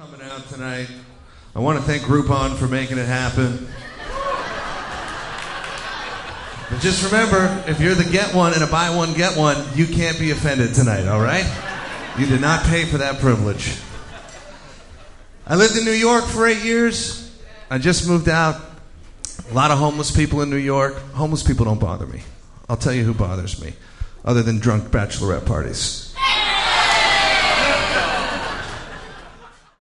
coming out tonight. I want to thank Groupon for making it happen. But just remember, if you're the get one and a buy one, get one, you can't be offended tonight, all right? You did not pay for that privilege. I lived in New York for 8 years. I just moved out. A lot of homeless people in New York. Homeless people don't bother me. I'll tell you who bothers me, other than drunk bachelorette parties.